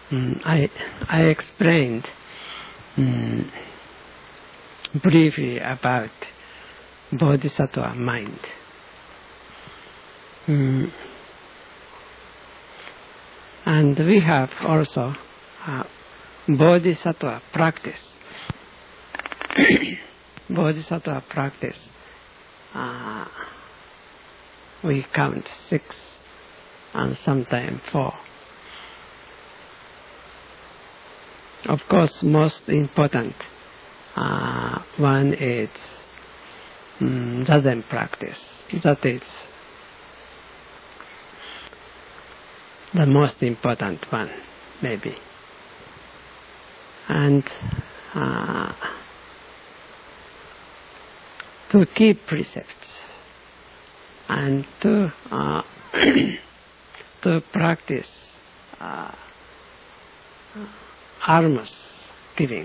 I explained briefly about bodhisattva mind. And we have also bodhisattva practice. Bodhisattva practice, we count 6 and sometimes 4. Of course, most important one is Zazen practice. That is the most important one, maybe. And to keep precepts and to practice alms giving,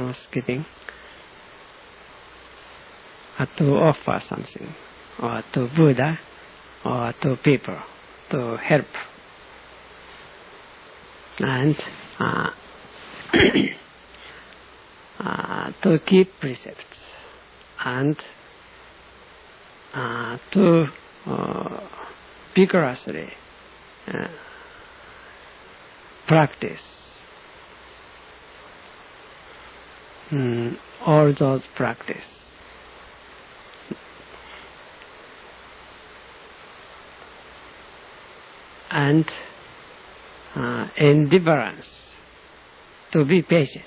to offer something, or to Buddha, or to people, to help. And to keep precepts, and to vigorously practice all those practice. And indifference, to be patient.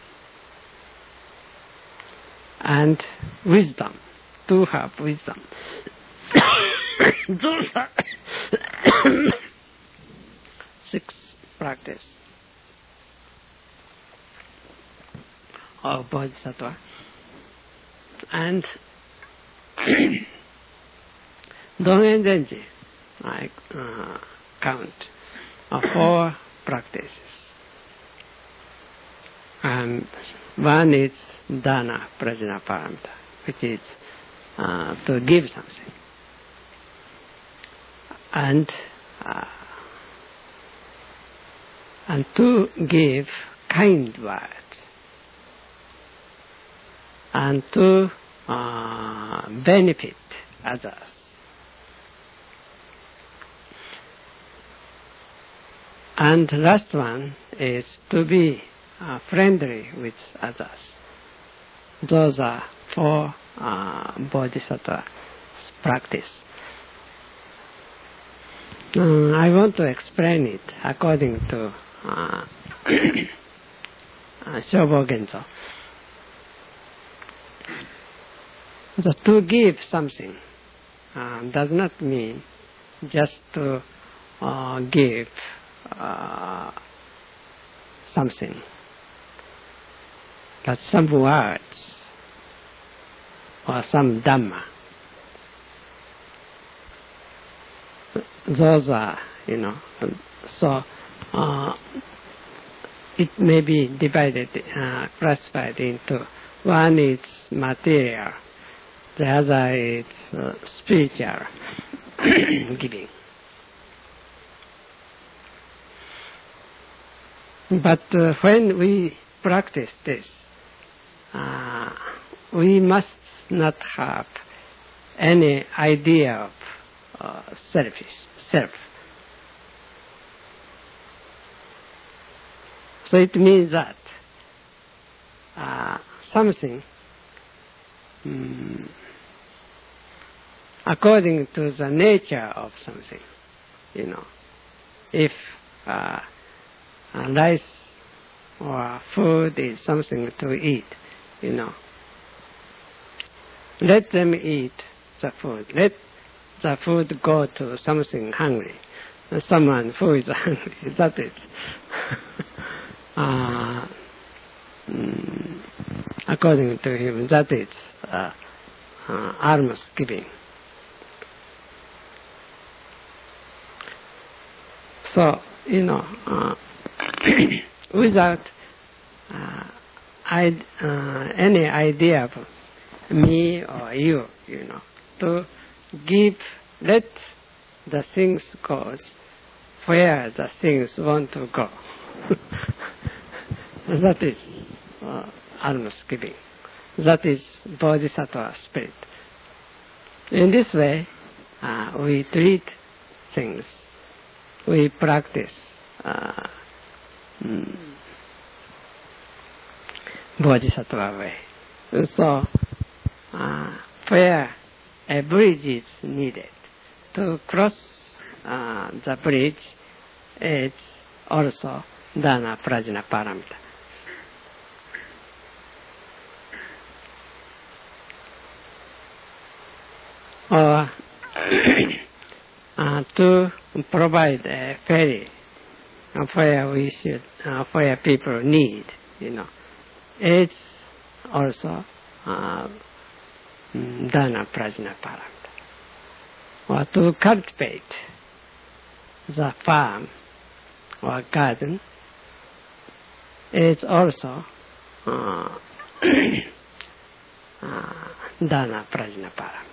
And wisdom, to have wisdom. Those are 6 practice of bodhisattva. And Dogen Zenji, I count 4 practices. And one is dana prajnaparamita, which is to give something. And to give kind words. And to benefit others. And last one is to be friendly with others. Those are 4 bodhisattva practice. I want to explain it according to Shobo Genzo. To give something does not mean just to give something, but some words or some Dhamma. Those are, so it may be divided, classified into, one is material, the other is spiritual giving. But when we practice this, we must not have any idea of self. So it means that something according to the nature of something, if rice or food is something to eat, let them eat the food. Let the food go to something hungry. Someone who is hungry, that is. According to him, that is alms giving. So, without any idea of me or you, to give, let the things go where the things want to go. That is alms giving. That is bodhisattva spirit. In this way, we treat things. We practice bodhisattva way. So, where a bridge is needed, to cross the bridge is also dana prajna paramita. Or to provide a ferry where people need, it's also dana prajna paramita. Or to cultivate the farm or garden, it's also dana prajna paramita.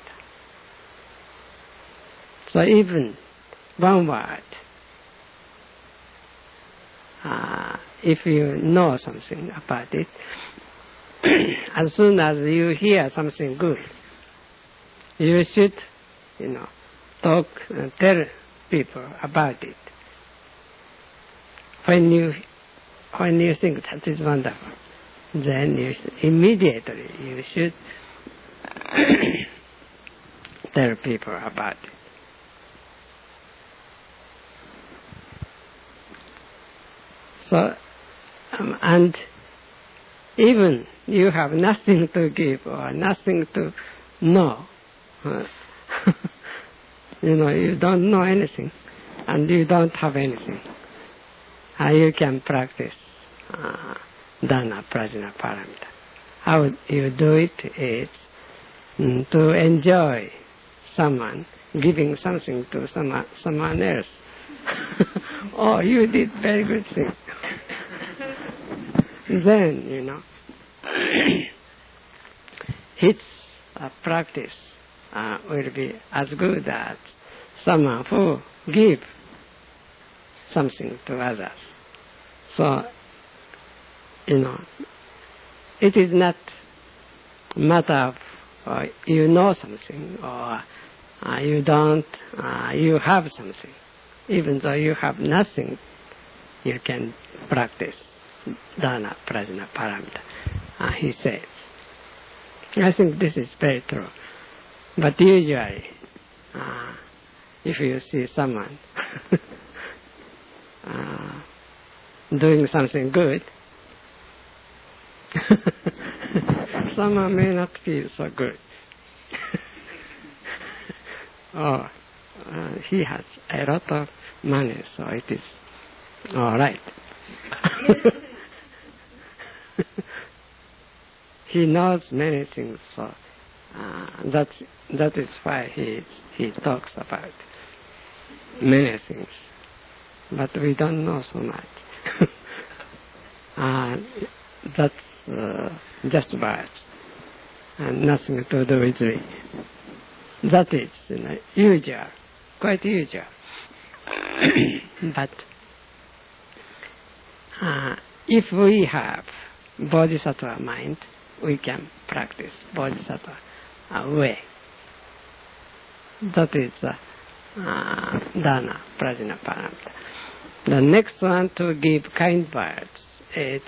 So even one word, if you know something about it, as soon as you hear something good, you should, tell people about it. When you think that is wonderful, then immediately you should tell people about it. So, and even you have nothing to give or nothing to know, you don't know anything and you don't have anything, you can practice dana prajna paramita. How you do it is to enjoy someone giving something to someone else. Oh, you did very good thing. Then, his practice will be as good as someone who gives something to others. So, it is not a matter of you know something or you have something. Even though you have nothing, you can practice dana prajna paramita, he says. I think this is very true. But usually, if you see someone doing something good, someone may not feel so good. Or he has a lot of money, so it is all right. He knows many things, so that is why he talks about many things. But we don't know so much. That's just words, and nothing to do with it. That is usual, quite usual. But if we have bodhisattva mind, we can practice bodhisattva way. That is dana prajna paramita. The next one, to give kind words, is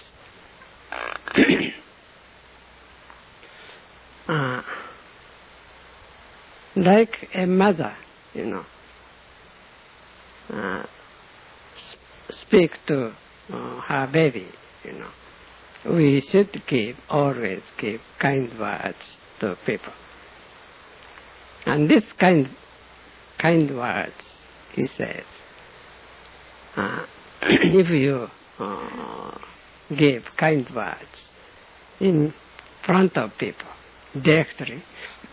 like a mother, speak to her baby, we should always give kind words to people. And this kind words, he says, if you give kind words in front of people directly,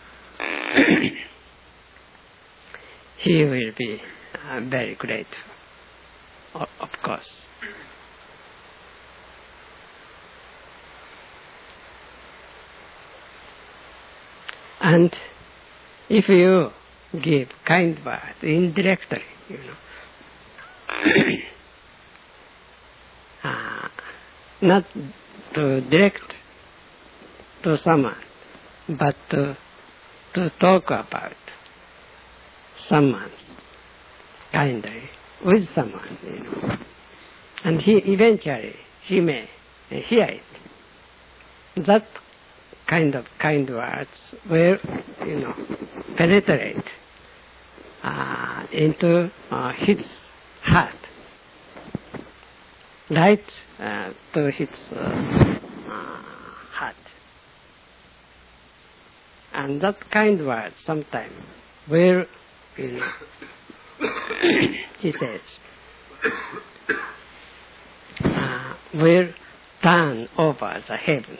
he will be very grateful, of course. And if you give kind words indirectly, not to direct to someone, but to talk about someone kindly with someone, and eventually he may hear it. That kind of kind words will, penetrate into his heart, right to his heart. And that kind word sometimes will, he says, will turn over the heaven.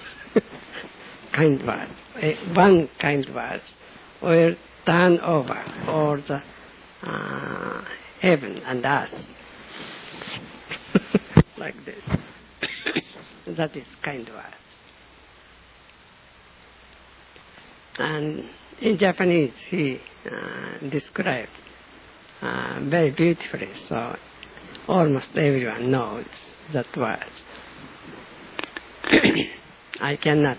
Kind words. One kind words will turn over all the heaven and earth. Like this. That is kind words. And in Japanese he described very beautifully, so almost everyone knows that word. I cannot,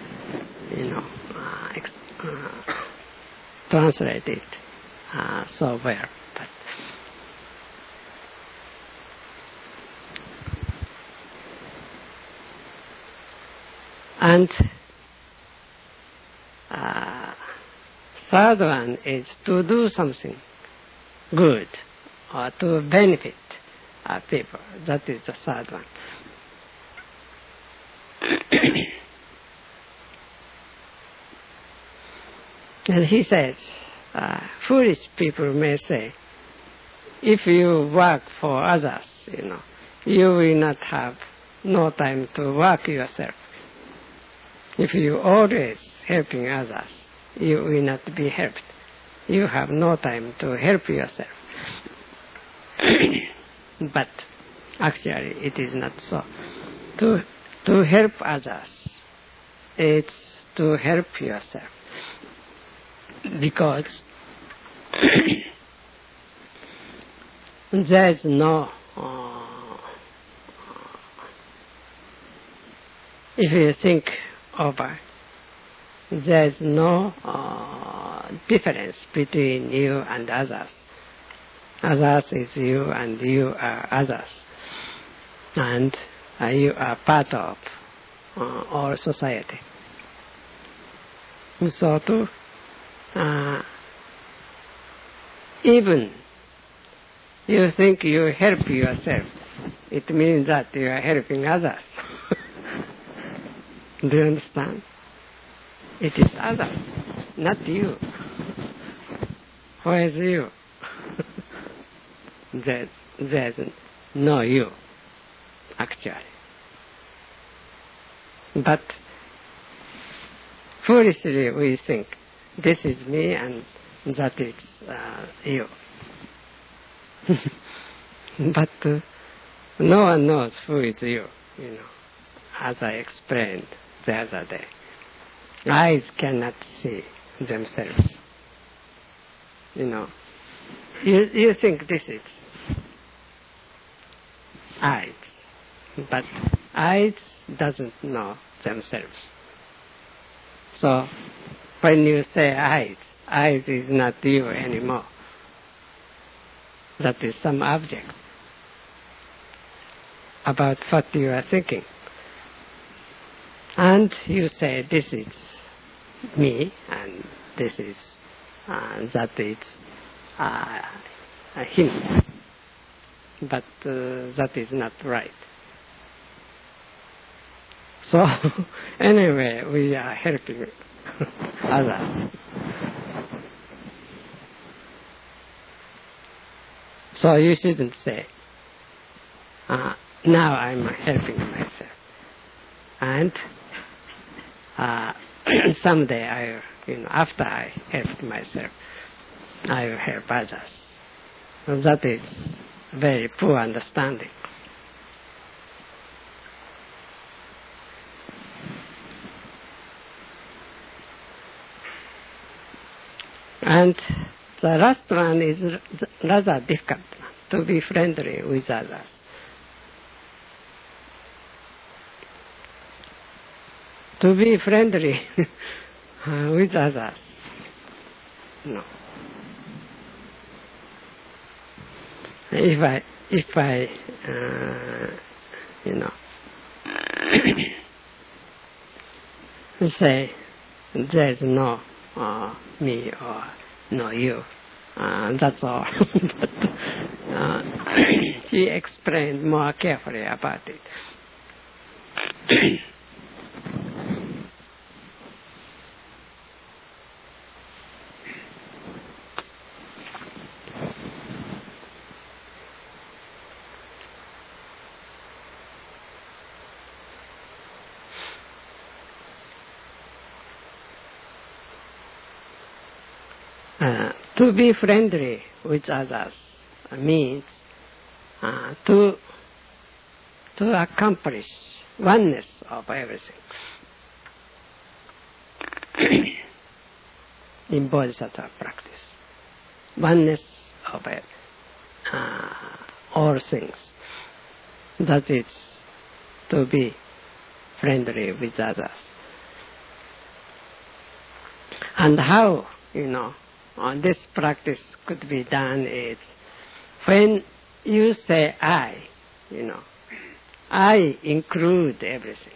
translate it so well, but and third one is to do something good or to benefit people. That is the third one. And he says, foolish people may say, if you work for others, you will not have no time to work yourself. If you always helping others, you will not be helped. You have no time to help yourself. But actually it is not so. To help others, it's to help yourself. Because there is no, if you think over, there is no difference between you and others. Others is you and you are others. And you are part of our society. So to even you think you help yourself, it means that you are helping others. Do you understand? It is others, not you. Where is you? There's no you, actually. But foolishly we think, this is me and that is you. But no one knows who is you, as I explained the other day. Eyes cannot see themselves. You think this is eyes, but eyes doesn't know themselves. So when you say eyes is not you anymore. That is some object about what you are thinking. And you say, this is me, and this is, that is him. But that is not right. So, anyway, we are helping others. So you shouldn't say, now I'm helping myself. And someday, after I helped myself, I will help others. So that is very poor understanding. And the last one is rather difficult, to be friendly with others. to be friendly with others. No. If I say there's no me or no you, that's all. But he explained more carefully about it. To be friendly with others means to accomplish oneness of everything in Bodhisattva practice. Oneness of all things. That is to be friendly with others. And how, this practice could be done is when you say I, I include everything.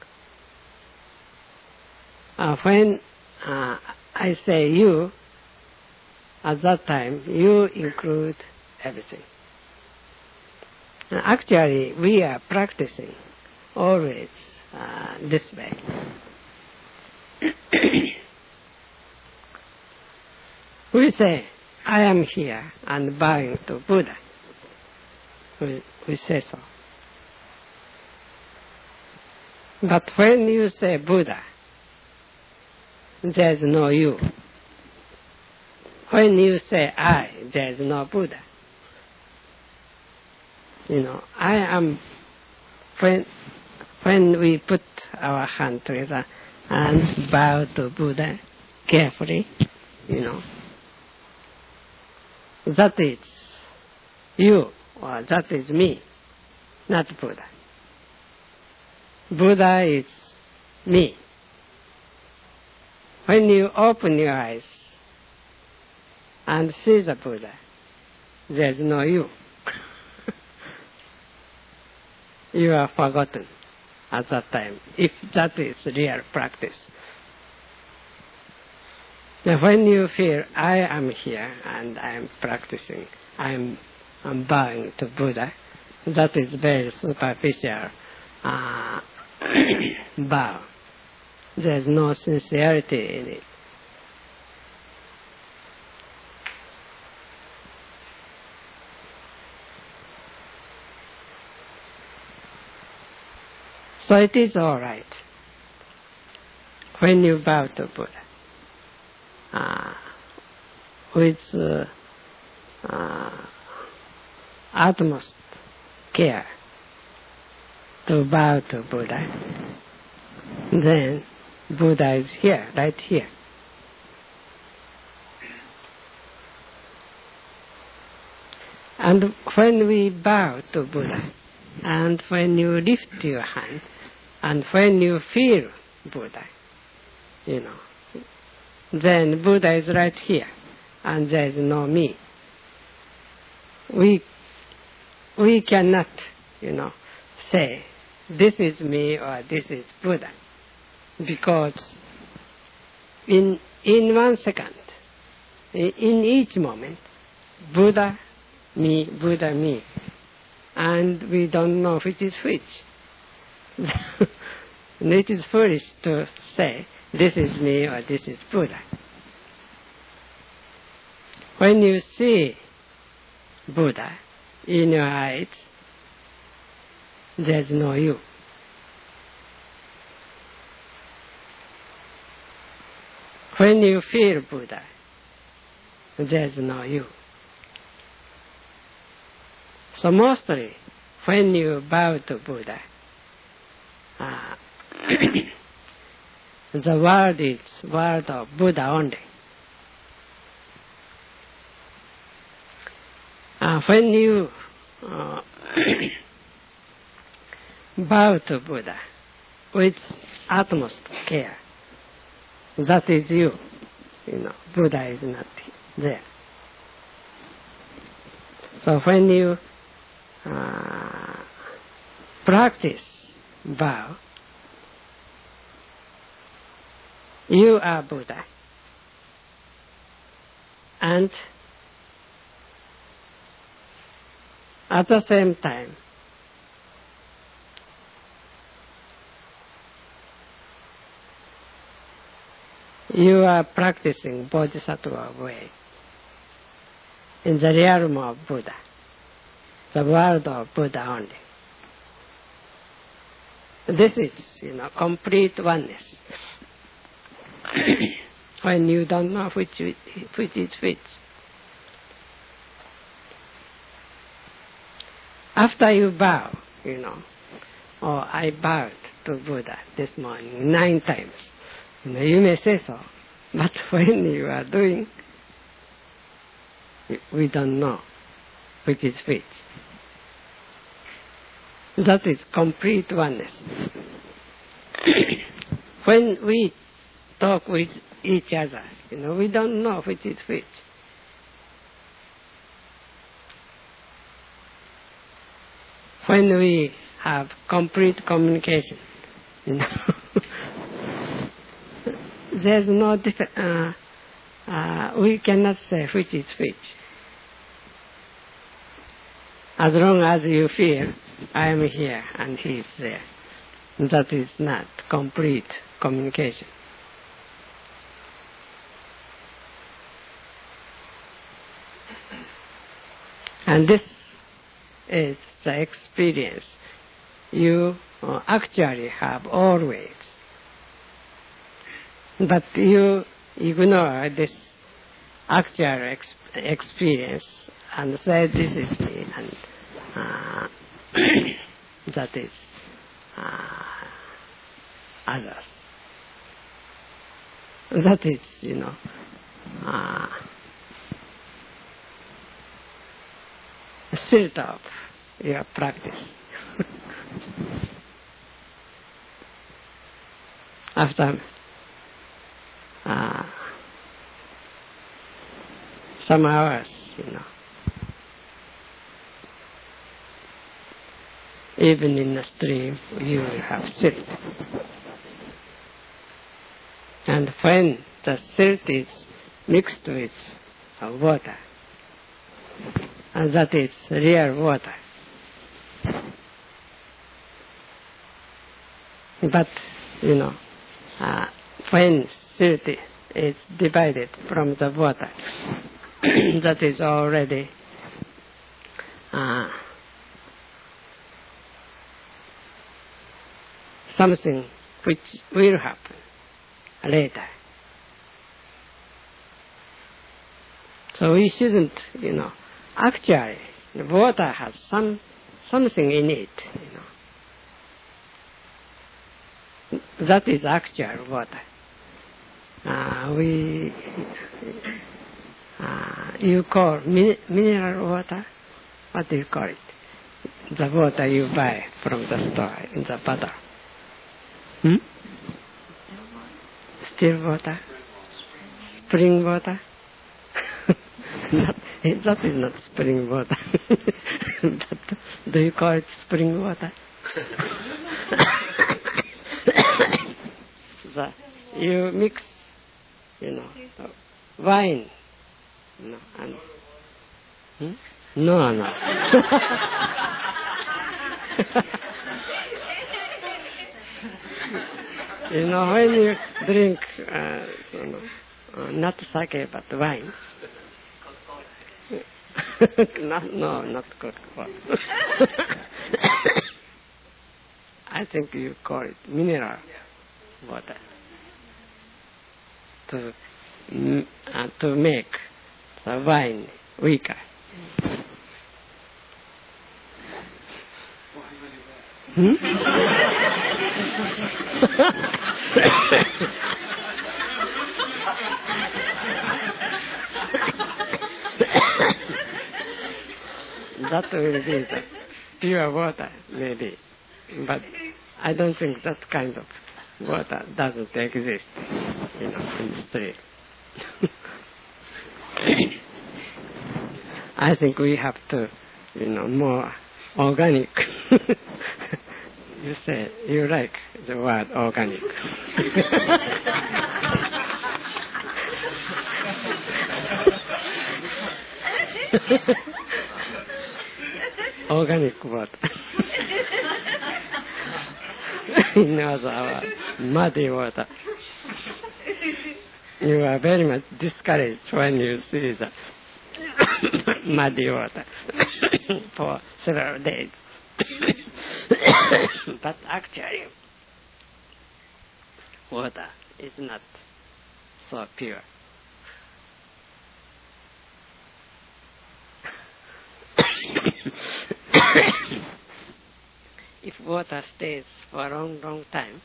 When I say you, at that time you include everything. Actually, we are practicing always this way. We say, I am here, and bowing to Buddha. We say so. But when you say Buddha, there is no you. When you say I, there is no Buddha. I am, when we put our hand together and bow to Buddha carefully, that is you, or that is me, not Buddha. Buddha is me. When you open your eyes and see the Buddha, there is no you. You are forgotten at that time, if that is real practice. Now when you feel I am here and I am practicing, I'm bowing to Buddha, that is very superficial bow. There is no sincerity in it. So it is all right when you bow to Buddha with utmost care to bow to Buddha. Then Buddha is here, right here. And when we bow to Buddha, and when you lift your hand, and when you feel Buddha, then Buddha is right here, and there is no me. We cannot, say, this is me or this is Buddha, because in 1 second, in each moment, Buddha, me, and we don't know which is which. It is foolish to say, this is me or this is Buddha. When you see Buddha in your eyes, there is no you. When you feel Buddha, there is no you. So mostly, when you bow to Buddha, the world is world of Buddha only. When you bow to Buddha with utmost care. That is you. Buddha is not there. So when you practice vow, you are Buddha. And at the same time, you are practicing Bodhisattva way in the realm of Buddha, the world of Buddha only. This is, complete oneness. When you don't know which is which. After you bow, I bowed to Buddha this morning 9 times. You may say so, but when you are doing, we don't know which is which. That is complete oneness. When we talk with each other, we don't know which is which. When we have complete communication, there's no we cannot say which is which. As long as you feel I am here and he is there, that is not complete communication. And this is the experience you actually have always. But you ignore this actual experience and say this is me, and that is others. That is, spirit of your practice. After some hours, even in the stream, you will have silt. And when the silt is mixed with water, and that is real water. But, when silt is divided from the water, that is already something which will happen later. So we shouldn't, actually, the water has something in it, That is actual water. You call mineral water? What do you call it? The water you buy from the store in the bottle. Still water? Spring water? That is not spring water. Do you call it spring water? You mix, wine. No. When you drink, not sake, but wine. No, not Coca-Cola. I think you call it mineral water to make the wine weaker. That will be the pure water, maybe. But I don't think that kind of water doesn't exist, in the street. I think we have to, more organic. You say you like the word organic. Organic water. In other words, muddy water. You are very much discouraged when you see the muddy water for several days. But actually, water is not so pure. If water stays for a long, long time,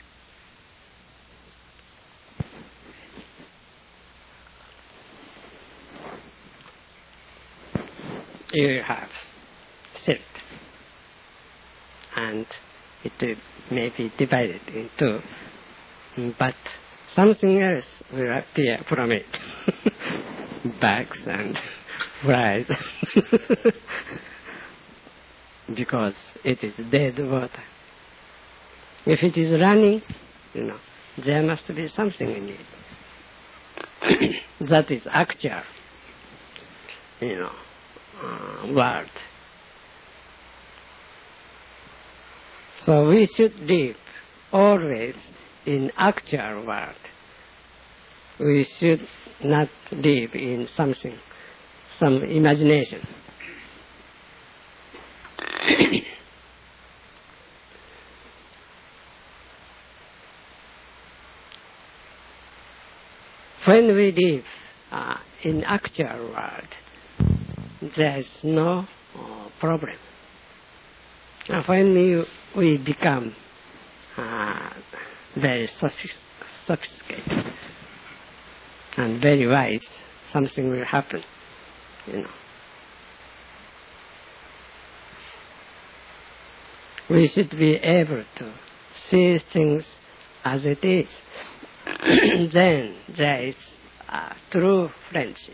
you have silt, and it may be divided in two, but something else will appear from it. Bugs and flies. Because it is dead water. If it is running, there must be something in it. That is actual, world. So we should live always in actual world. We should not live in something, some imagination. When we live in actual world, there is no problem. When we become very sophisticated and very wise, something will happen, We should be able to see things as it is. Then there is true friendship.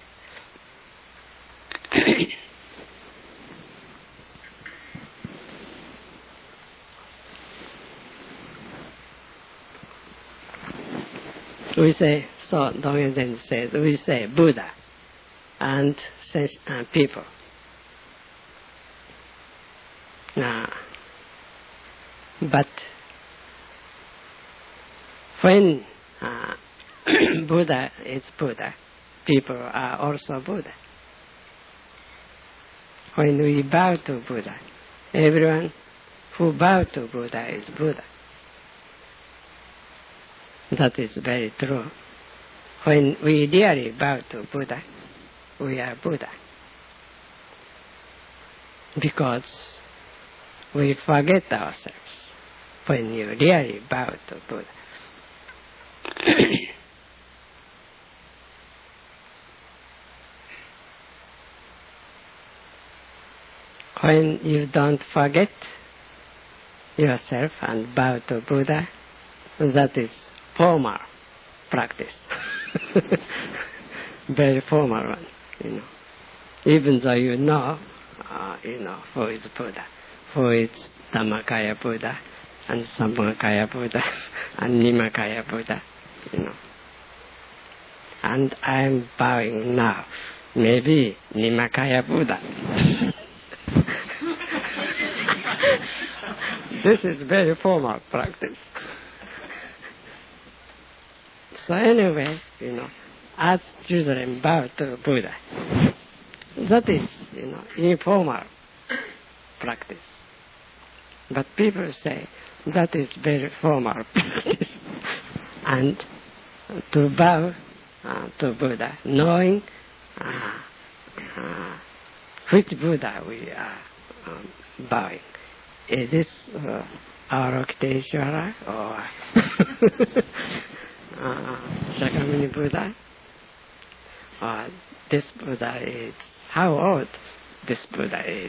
We say, so Dogen Zenji says, we say Buddha and people. But when Buddha is Buddha, people are also Buddha. When we bow to Buddha, everyone who bows to Buddha is Buddha. That is very true. When we really bow to Buddha, we are Buddha. Because we forget ourselves when you really bow to Buddha. When you don't forget yourself and bow to Buddha, that is formal practice. Very formal one, Even though you know, who is Buddha, who is Dhammakaya Buddha, and Sambhogakaya Buddha, and Nimakaya Buddha, And I am bowing now, maybe Nimakaya Buddha. This is very formal practice. So anyway, as children bow to Buddha, that is, informal practice. But people say that is very formal practice. And to bow to Buddha, knowing which Buddha we are bowing. Is this Avalokiteshvara or Shakyamuni Buddha? Or this Buddha is, how old this Buddha is?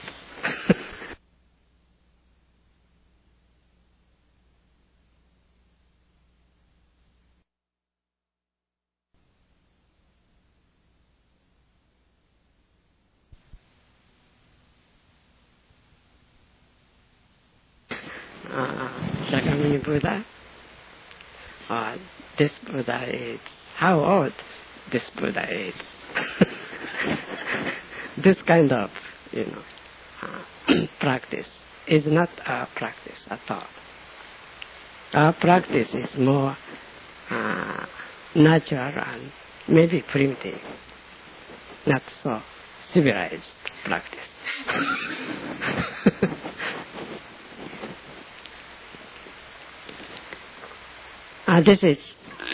Shakyamuni Buddha, or this Buddha is, how old this Buddha is. This kind of, practice is not our practice at all. Our practice is more natural and maybe primitive, not so civilized practice. This is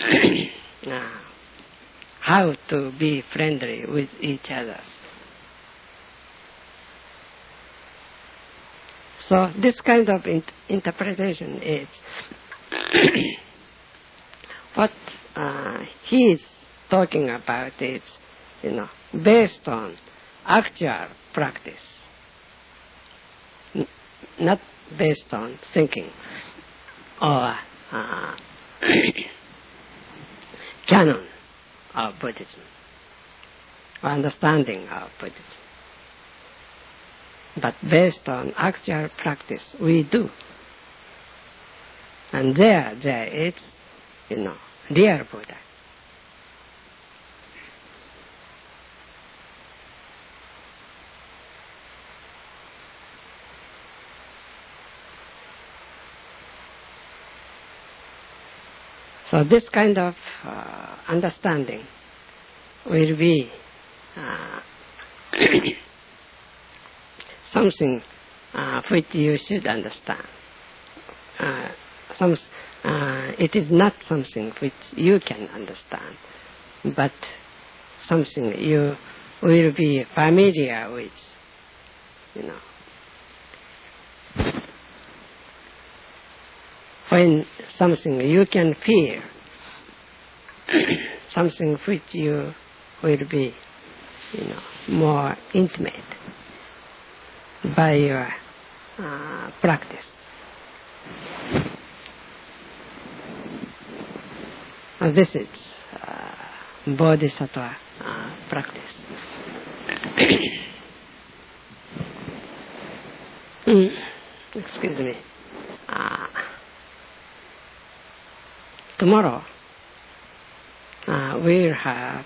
how to be friendly with each other. So this kind of interpretation is what he is talking about is, based on actual practice, not based on thinking or canon of Buddhism, or understanding of Buddhism, but based on actual practice we do. And there is, real Buddha. So this kind of understanding will be something which you should understand. It is not something which you can understand, but something you will be familiar with, When something you can feel, something which you will be, more intimate by your practice. This is Bodhisattva practice. Excuse me. Tomorrow we'll have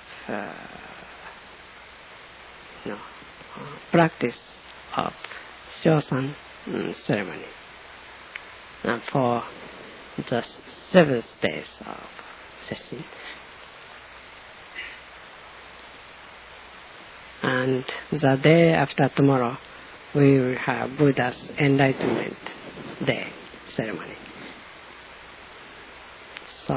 practice of Shosan ceremony for the 7 days of session. And the day after tomorrow we will have Buddha's Enlightenment Day ceremony. So,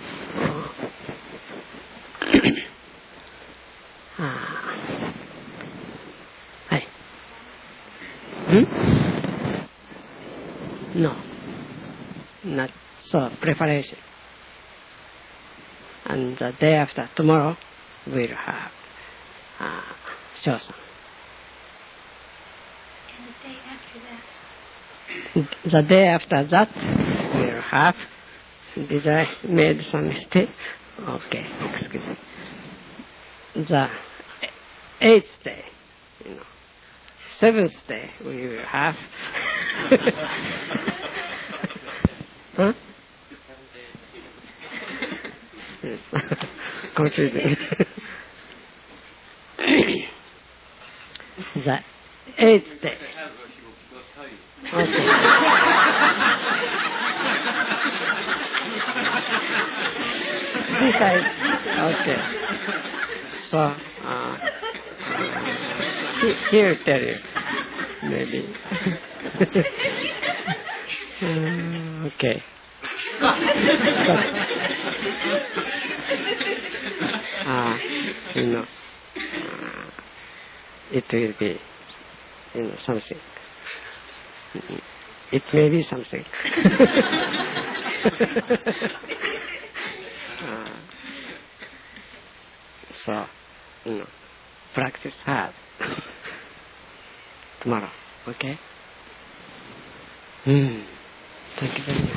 No, not so, preparation. And the day after tomorrow we'll have Shosan. And the day after that? The day after that we'll have, did I made some mistake? Okay, excuse me. The 8th day, 7th day we will have. Huh? Yes, confusing. The 8th day. Okay. Okay. So, he will tell you, maybe. Okay. It will be, something. It may be something. So, practice hard. Tomorrow, okay? Thank you very much.